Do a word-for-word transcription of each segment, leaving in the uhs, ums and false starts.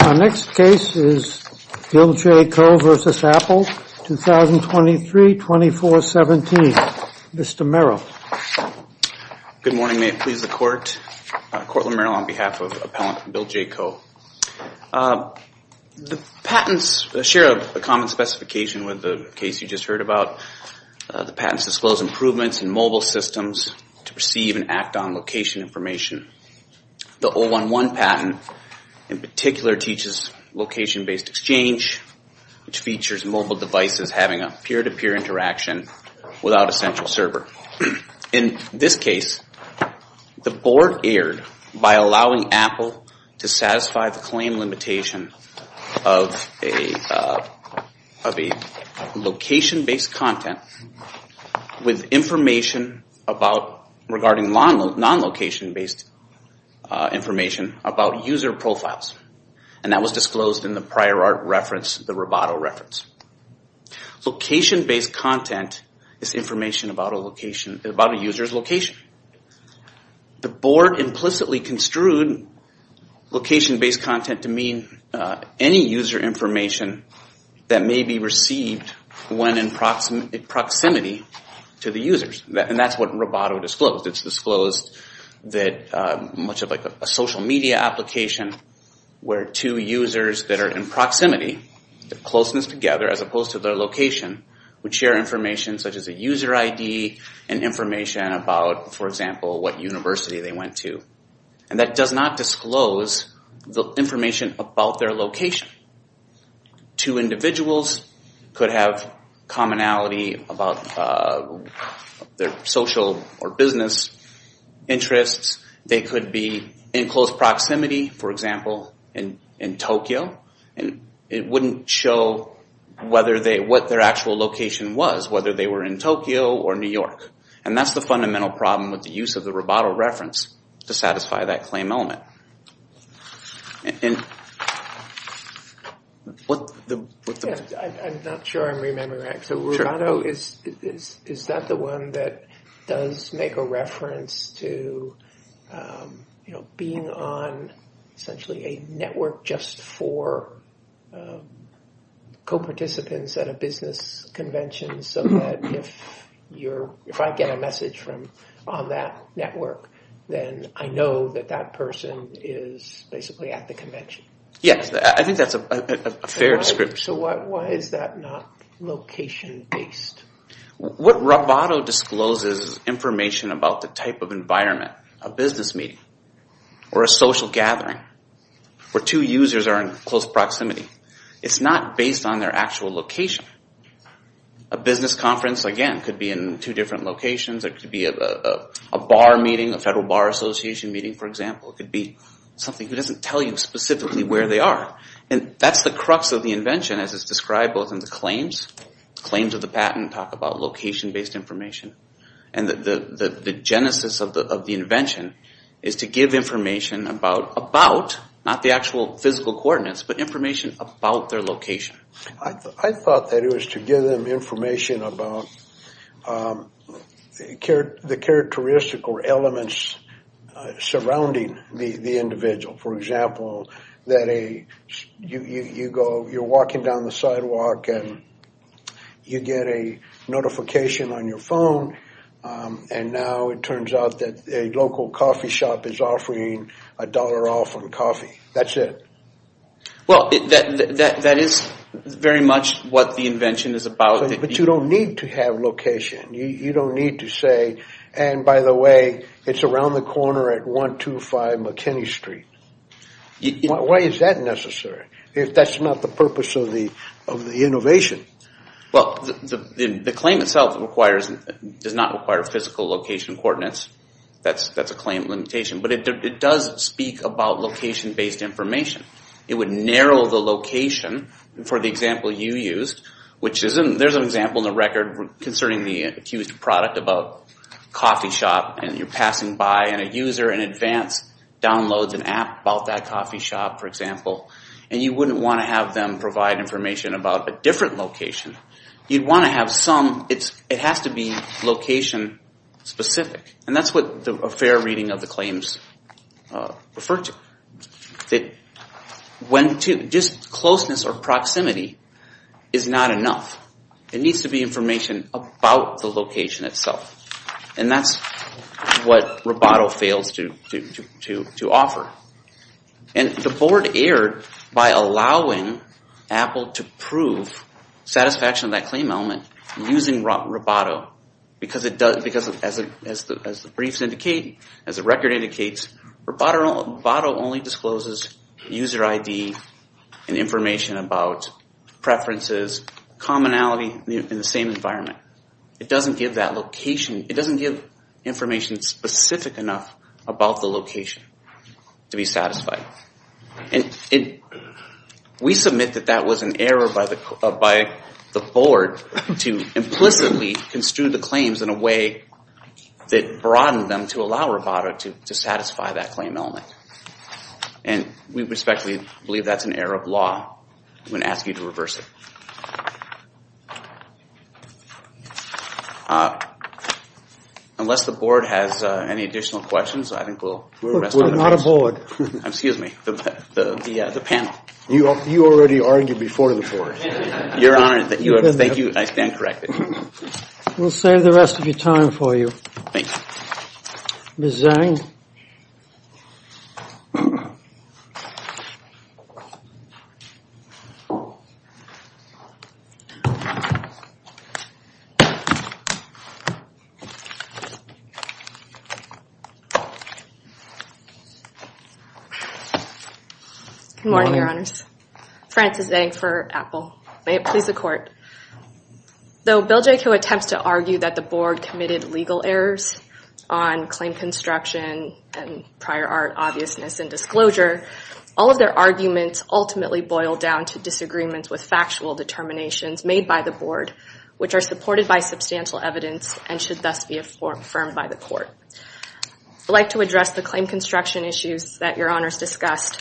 Our next case is Bill J. Coe versus Apple, twenty twenty-three twenty-four seventeen. Mister Merrill. Good morning. May it please the Court. Uh, Cortland Merrill on behalf of Appellant Bill J. Coe. Uh, the patents uh, share a, a common specification with the case you just heard about. Uh, the patents disclose improvements in mobile systems to receive and act on location information. The oh one one patent in particular teaches location-based exchange, which features mobile devices having a peer-to-peer interaction without a central server. In this case, the board erred by allowing Apple to satisfy the claim limitation of a uh, of a location-based content with information about regarding non-location-based uh, information about user profiles, and that was disclosed in the prior art reference, the Roboto reference. Location-based content is information about a location, about a user's location. The board implicitly construed location-based content to mean uh, any user information that may be received when in proxim- proximity to the users. That, and that's what Roboto disclosed. It's disclosed that uh, much of like a, a social media application where two users that are in proximity, the closeness together as opposed to their location, would share information such as a user I D and information about, for example, what university they went to. And that does not disclose the information about their location. Two individuals could have commonality about uh, their social or business interests. They could be in close proximity, for example, in, in Tokyo, and it wouldn't show whether they, what their actual location was, whether they were in Tokyo or New York. And that's the fundamental problem with the use of the Roboto reference to satisfy that claim element. And, and what the, what the yeah, I, I'm not sure I'm remembering right. So Roboto sure. is is is that the one that does make a reference to um, you know being on essentially a network just for uh, co-participants at a business convention, so that if you're if I get a message from on that network, then I know that that person is basically at the convention. Yes, I think that's a, a, a fair so why, description. So why, why is that not location-based? What Roboto discloses is information about the type of environment, a business meeting or a social gathering where two users are in close proximity. It's not based on their actual location. A business conference, again, could be in two different locations. It could be a, a, a bar meeting, a Federal Bar Association meeting, for example. It could be something who doesn't tell you specifically where they are. And that's the crux of the invention as it's described both in the claims. Claims of the patent talk about location-based information. And the, the, the, the genesis of the, of the invention is to give information about, about, not the actual physical coordinates, but information about their location. I, th- I thought that it was to give them information about um, char- the characteristic or elements uh, surrounding the, the individual. For example, that a you, you, you go you're walking down the sidewalk and you get a notification on your phone, um, and now it turns out that a local coffee shop is offering a dollar off on coffee. That's it. Well, it, that that that is very much what the invention is about. So, but you don't need to have location. You you don't need to say, and by the way, it's around the corner at one two five McKinney Street. You, you, why, why is that necessary? If that's not the purpose of the of the innovation. Well, the, the, the claim itself requires does not require physical location coordinates. That's that's a claim limitation, but it it does speak about location-based information. It would narrow the location for the example you used, which is in, there's an example in the record concerning the accused product about coffee shop, and you're passing by, and a user in advance downloads an app about that coffee shop, for example, and you wouldn't want to have them provide information about a different location. You'd want to have some, it's, it has to be location specific. And that's what the, a fair reading of the claims uh, refer to. That when to, just closeness or proximity is not enough. It needs to be information about the location itself. And that's what Roboto fails to, to, to, to, to offer. And the board erred by allowing Apple to prove satisfaction of that claim element using Roboto, because it does, because as, a, as, the, as the briefs indicate, as the record indicates, Roboto, Roboto only discloses user I D and information about preferences, commonality in the same environment. It doesn't give that location, it doesn't give information specific enough about the location to be satisfied. And it, we submit that that was an error by the, uh, by the board to implicitly construe the claims in a way that broadened them to allow Roboto to, to satisfy that claim element. And we respectfully believe that's an error of law. I'm going to ask you to reverse it. Uh, unless the board has uh, any additional questions, I think we'll We're, rest we're on the not a briefs. board. Excuse me, the the the, uh, the panel. You you already argued before the board. Your Honor, that you You've have, been thank there. you. I stand corrected. We'll save the rest of your time for you. Thank you. Miz Zhang? Good morning, Your Honors. Frances Zhang for Apple. May it please the Court. Though Bill J. Koh attempts to argue that the board committed legal errors on claim construction and prior art obviousness and disclosure, all of their arguments ultimately boil down to disagreements with factual determinations made by the board, which are supported by substantial evidence and should thus be affirmed by the Court. I'd like to address the claim construction issues that Your Honors discussed.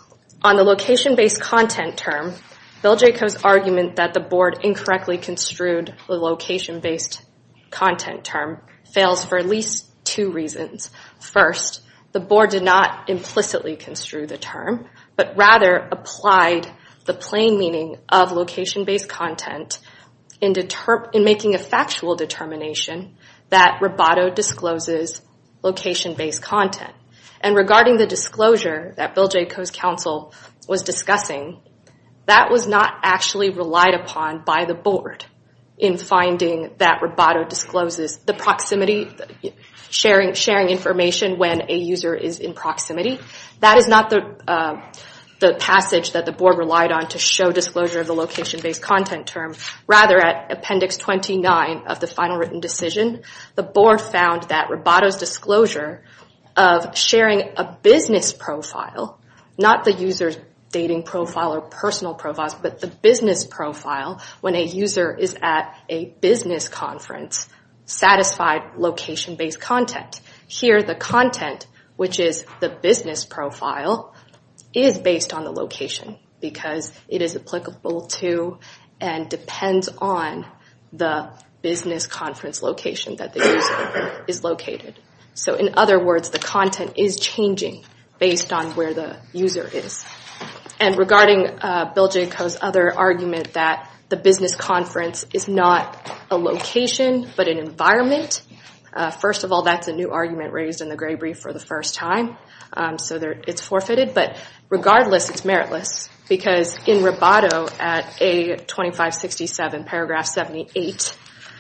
On the location-based content term, Bill J. Koh's argument that the board incorrectly construed the location-based content term fails for at least two reasons. First, the board did not implicitly construe the term, but rather applied the plain meaning of location-based content in, deter- in making a factual determination that Roboto discloses location-based content. And regarding the disclosure that Bill J. Koh's counsel was discussing, that was not actually relied upon by the board in finding that Roboto discloses the proximity, sharing sharing information when a user is in proximity. That is not the uh, the passage that the board relied on to show disclosure of the location-based content term. Rather, at Appendix twenty-nine of the final written decision, the board found that Roboto's disclosure of sharing a business profile, not the user's dating profile or personal profiles, but the business profile when a user is at a business conference, satisfied location-based content. Here, the content, which is the business profile, is based on the location because it is applicable to and depends on the business conference location that the user is located. So in other words, the content is changing based on where the user is. And regarding uh, Bill J. Koh's other argument that the business conference is not a location but an environment, uh, first of all, that's a new argument raised in the gray brief for the first time, um, so there, it's forfeited. But regardless, it's meritless because in Roboto at A twenty-five sixty-seven, paragraph seventy-eight,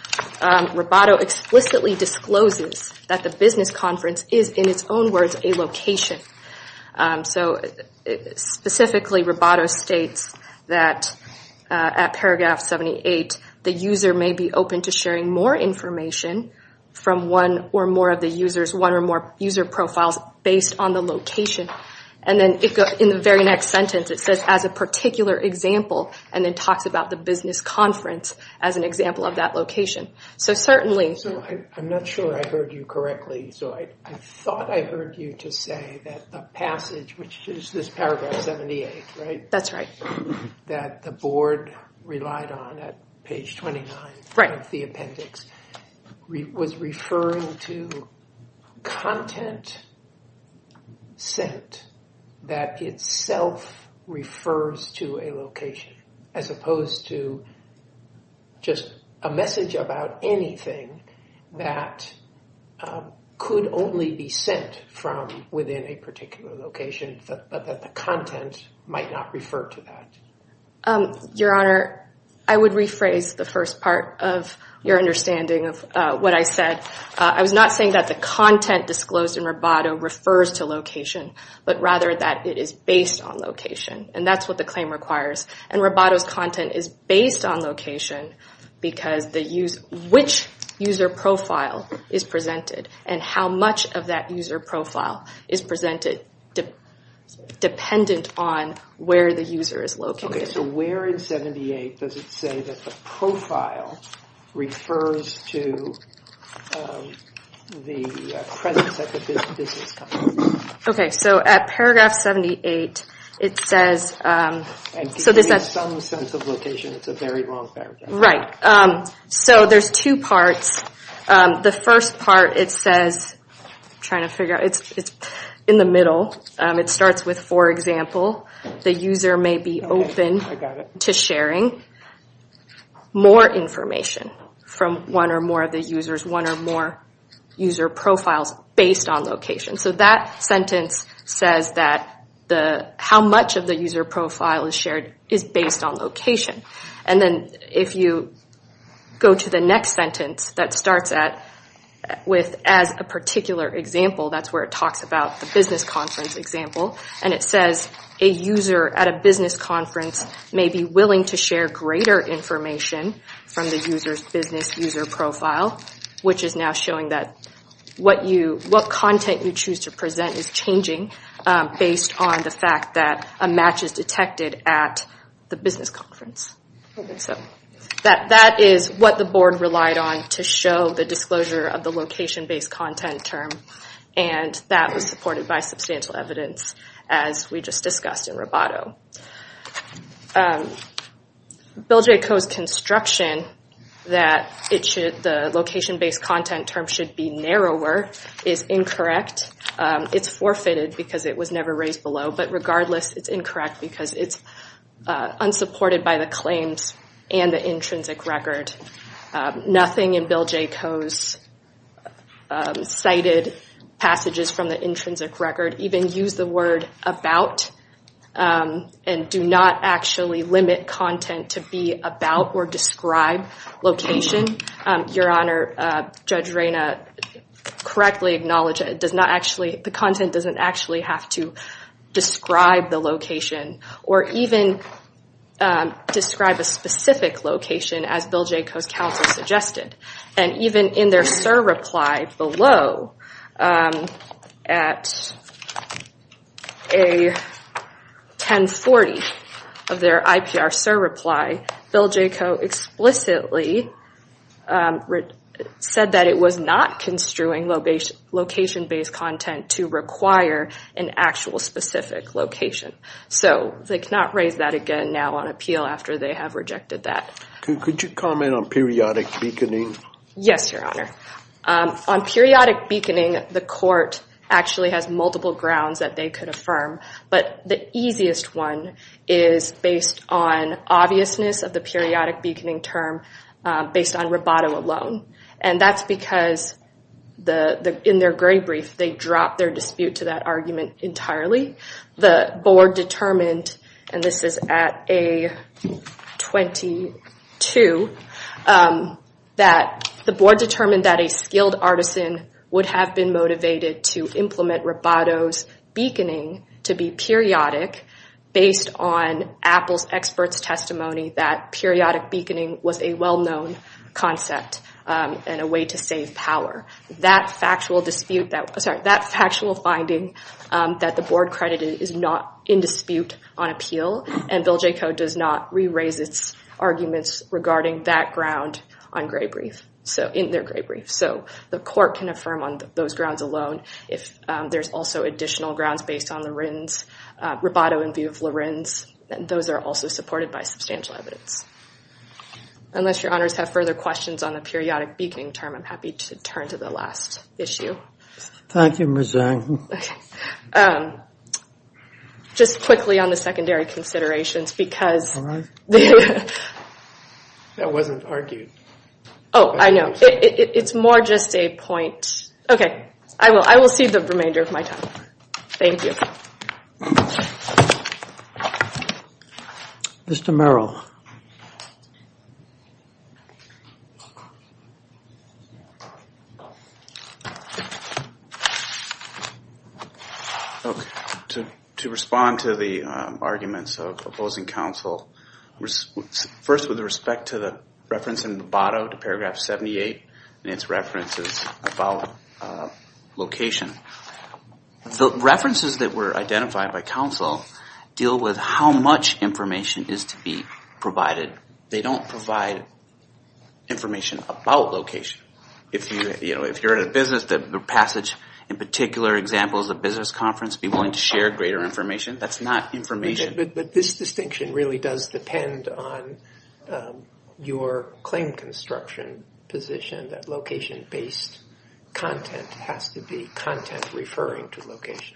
Um, Roboto explicitly discloses that the business conference is, in its own words, a location. Um, so it, specifically, Roboto states that uh, at paragraph seventy-eight, the user may be open to sharing more information from one or more of the users, one or more user profiles based on the location. And then it go, in the very next sentence, it says, as a particular example, and then talks about the business conference as an example of that location. So certainly... So I, I'm not sure I heard you correctly. So I, I thought I heard you to say that the passage, which is this paragraph seventy-eight, right? That's right. That the board relied on at page twenty-nine right. of the appendix re, was referring to content sent that itself refers to a location, as opposed to just a message about anything that um, could only be sent from within a particular location, but that the content might not refer to that? Um, Your Honor, I would rephrase the first part of your understanding of uh, what I said. Uh, I was not saying that the content disclosed in Roboto refers to location, but rather that it is based on location. And that's what the claim requires. And Roboto's content is based on location because the use, which user profile is presented and how much of that user profile is presented de- dependent on where the user is located. Okay, so where in seventy-eight does it say that the profile refers to um, the uh, presence at the business company? Okay, so at paragraph seventy-eight, it says, um, and so this has some sense of location. It's a very long paragraph. Right. Um, so there's two parts. Um, the first part, it says, I'm trying to figure out, it's it's in the middle. Um, it starts with, for example, the user may be Okay, open I got it. to sharing more information from one or more of the users, one or more user profiles based on location. So that sentence says that the how much of the user profile is shared is based on location. And then if you go to the next sentence that starts at with as a particular example, that's where it talks about the business conference example, and it says a user at a business conference may be willing to share greater information from the user's business user profile, which is now showing that what you what content you choose to present is changing um, based on the fact that a match is detected at the business conference. Okay. So that that is what the board relied on to show the disclosure of the location-based content term, and that was supported by substantial evidence, as we just discussed in Roboto. Um, Bill J. Coe's construction that it should the location-based content term should be narrower is incorrect. Um, it's forfeited because it was never raised below, but regardless, it's incorrect because it's uh, unsupported by the claims and the intrinsic record. Um, nothing in Bill J. Coe's um, cited passages from the intrinsic record even use the word about um, and do not actually limit content to be about or describe location. Um, Your Honor, uh, Judge Reyna correctly acknowledged it does not actually, the content doesn't actually have to describe the location or even Um, describe a specific location, as Bill J. Coe's counsel suggested. And even in their S I R reply below, um, at a ten forty of their I P R S I R reply, Bill J. Coe explicitly um, re- said that it was not construing location, location-based content to require an actual specific location. So they cannot raise that again now on appeal after they have rejected that. Could, could you comment on periodic beaconing? Yes, Your Honor. Um, on periodic beaconing, the court actually has multiple grounds that they could affirm, but the easiest one is based on obviousness of the periodic beaconing term um, based on Roboto alone. And that's because the, the in their gray brief, they dropped their dispute to that argument entirely. The board determined, and this is at A twenty-two, um, that the board determined that a skilled artisan would have been motivated to implement Roboto's beaconing to be periodic based on Apple's experts' testimony that periodic beaconing was a well-known concept um, and a way to save power. That factual dispute, that sorry, that factual finding um, that the board credited is not in dispute on appeal, and Bill J. Coe does not re-raise its arguments regarding that ground on gray brief. So in their gray brief. So the court can affirm on th- those grounds alone. If um, there's also additional grounds based on Lorenz, uh, Roboto in view of Lorenz, and those are also supported by substantial evidence. Unless your honors have further questions on the periodic beaconing term, I'm happy to turn to the last issue. Thank you, Miz Zhang. Okay. Um, just quickly on the secondary considerations, because All right. the That wasn't argued. oh, I know. It, it, it's more just a point. Okay, I will. I will cede the remainder of my time. Thank you. Mister Merrill. Okay. To, to respond to the um, arguments of opposing counsel, res- first with respect to the reference in Roboto to paragraph seventy-eight and its references about uh, location. The references that were identified by counsel deal with how much information is to be provided. They don't provide information about location. If you, you know, if you're at a business, the, the passage in particular examples, a business conference, be willing to share greater information. That's not information. But, but, but this distinction really does depend on um, your claim construction position that location-based content has to be content referring to location.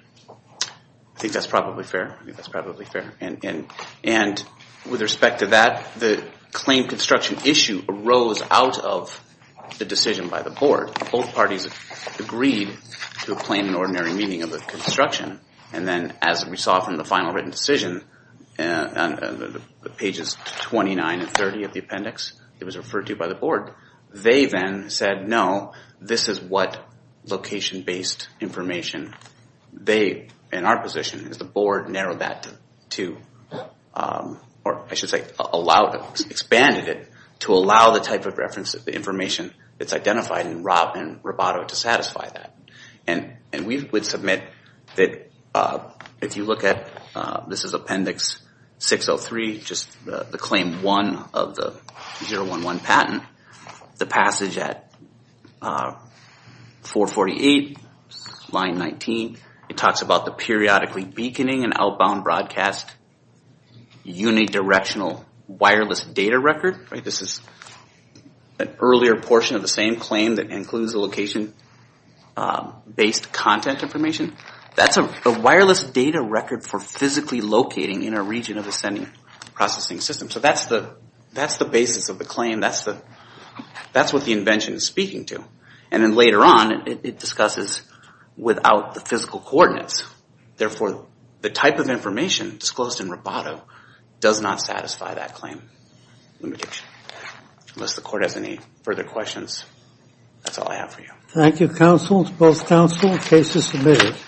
I think that's probably fair. I think that's probably fair. And and and with respect to that, the claim construction issue arose out of the decision by the board. Both parties agreed to a plain and ordinary meaning of the construction, and then as we saw from the final written decision, uh, on uh, the, the pages twenty-nine and thirty of the appendix, it was referred to by the board. They then said, no, this is what location-based information. They, in our position, is the board narrowed that to, to um, or I should say, allowed, expanded it to allow the type of reference, the information that's identified in Rob and Roboto to satisfy that. And and we would submit that uh, if you look at uh, this is Appendix six oh three, just the, the claim one of the zero one one patent, the passage at uh, four forty-eight, line nineteen, it talks about the periodically beaconing and outbound broadcast unidirectional wireless data record. Right, this is an earlier portion of the same claim that includes the location Um, based content information. That's a, a wireless data record for physically locating in a region of the sending processing system. So that's the that's the basis of the claim. That's the that's what the invention is speaking to. And then later on, it, it discusses without the physical coordinates. Therefore, the type of information disclosed in Roboto does not satisfy that claim limitation. Unless the court has any further questions, that's all I have for you. Thank you, counsel. Both counsel. Case is submitted.